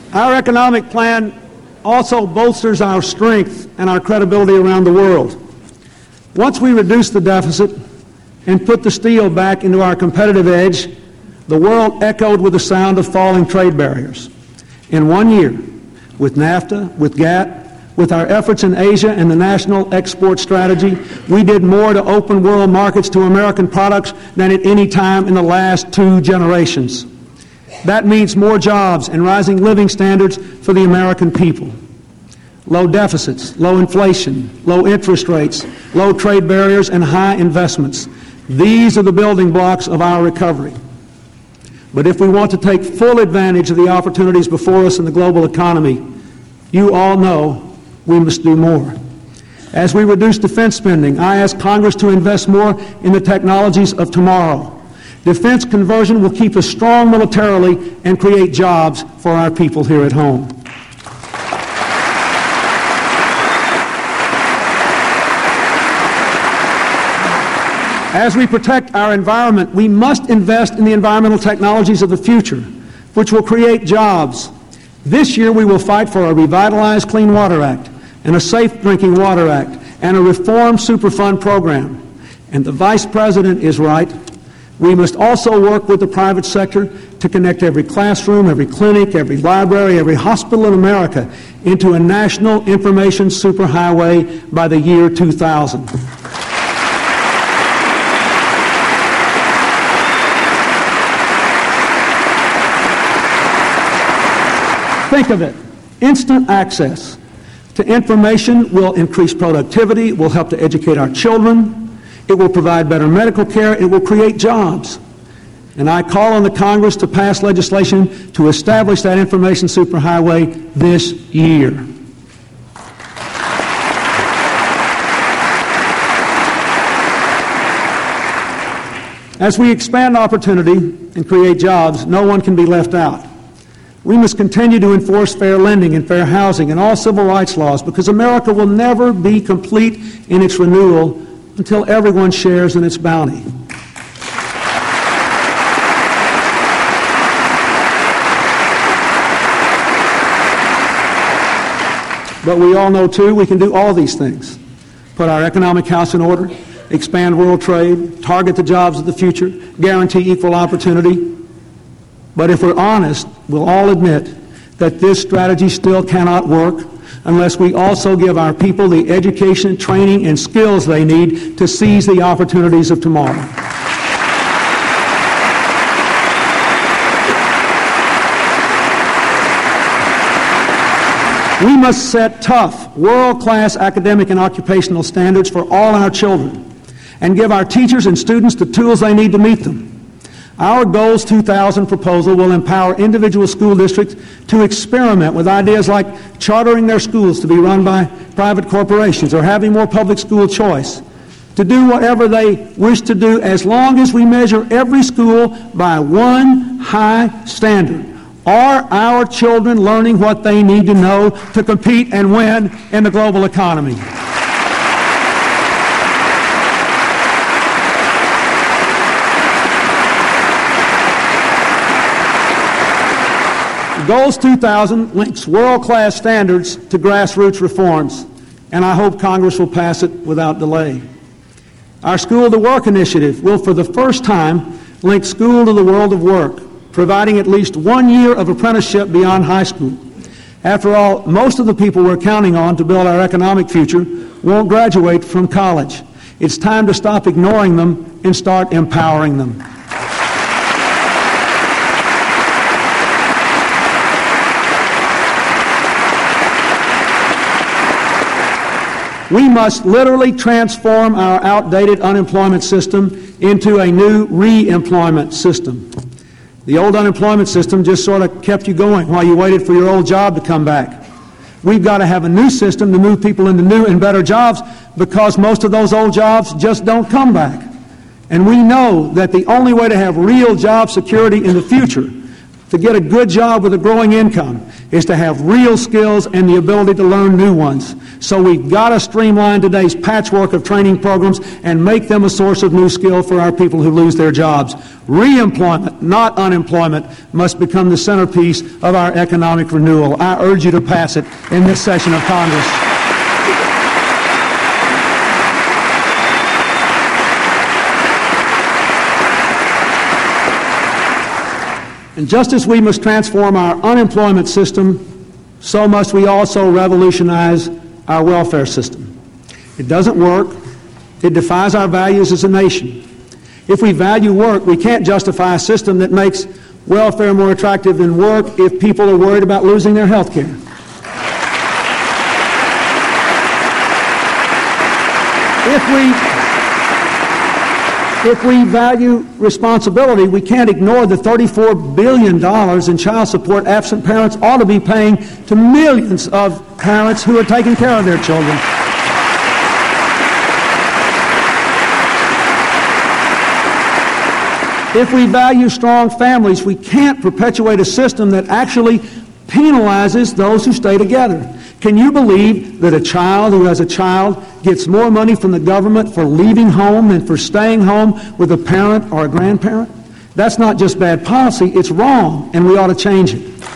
Our economic plan also bolsters our strength and our credibility around the world. Once we reduce the deficit and put the steel back into our competitive edge, the world echoed with the sound of falling trade barriers. In 1 year, with NAFTA, with GATT, with our efforts in Asia and the National Export Strategy, we did more to open world markets to American products than at any time in the last 2 generations. That means more jobs and rising living standards for the American people. Low deficits, low inflation, low interest rates, low trade barriers, and high investments. These are the building blocks of our recovery. But if we want to take full advantage of the opportunities before us in the global economy, you all know we must do more. As we reduce defense spending, I ask Congress to invest more in the technologies of tomorrow. Defense conversion will keep us strong militarily and create jobs for our people here at home. As we protect our environment, we must invest in the environmental technologies of the future, which will create jobs. This year we will fight for a revitalized Clean Water Act and a Safe Drinking Water Act and a reformed Superfund program. And the Vice President is right. We must also work with the private sector to connect every classroom, every clinic, every library, every hospital in America into a national information superhighway by the year 2000. Think of it. Instant access to information will increase productivity, will help to educate our children, it will provide better medical care, it will create jobs. And I call on the Congress to pass legislation to establish that information superhighway this year. As we expand opportunity and create jobs, no one can be left out. We must continue to enforce fair lending and fair housing and all civil rights laws, because America will never be complete in its renewal until everyone shares in its bounty. But we all know, too, we can do all these things. Put our economic house in order, expand world trade, target the jobs of the future, guarantee equal opportunity. But if we're honest, we'll all admit that this strategy still cannot work unless we also give our people the education, training, and skills they need to seize the opportunities of tomorrow. We must set tough, world-class academic and occupational standards for all our children and give our teachers and students the tools they need to meet them. Our Goals 2000 proposal will empower individual school districts to experiment with ideas like chartering their schools to be run by private corporations or having more public school choice, to do whatever they wish to do as long as we measure every school by one high standard. Are our children learning what they need to know to compete and win in the global economy? Goals 2000 links world-class standards to grassroots reforms, and I hope Congress will pass it without delay. Our School to Work initiative will, for the first time, link school to the world of work, providing at least 1 year of apprenticeship beyond high school. After all, most of the people we're counting on to build our economic future won't graduate from college. It's time to stop ignoring them and start empowering them. We must literally transform our outdated unemployment system into a new re-employment system. The old unemployment system just sort of kept you going while you waited for your old job to come back. We've got to have a new system to move people into new and better jobs, because most of those old jobs just don't come back. And we know that the only way to have real job security in the future to get a good job with a growing income is to have real skills and the ability to learn new ones. So we've got to streamline today's patchwork of training programs and make them a source of new skill for our people who lose their jobs. Reemployment, not unemployment, must become the centerpiece of our economic renewal. I urge you to pass it in this session of Congress. And just as we must transform our unemployment system, so must we also revolutionize our welfare system. It doesn't work. It defies our values as a nation. If we value work, we can't justify a system that makes welfare more attractive than work if people are worried about losing their health care. If we value responsibility, we can't ignore the $34 billion in child support absent parents ought to be paying to millions of parents who are taking care of their children. If we value strong families, we can't perpetuate a system that actually penalizes those who stay together. Can you believe that a child who has a child gets more money from the government for leaving home than for staying home with a parent or a grandparent? That's not just bad policy, it's wrong, and we ought to change it.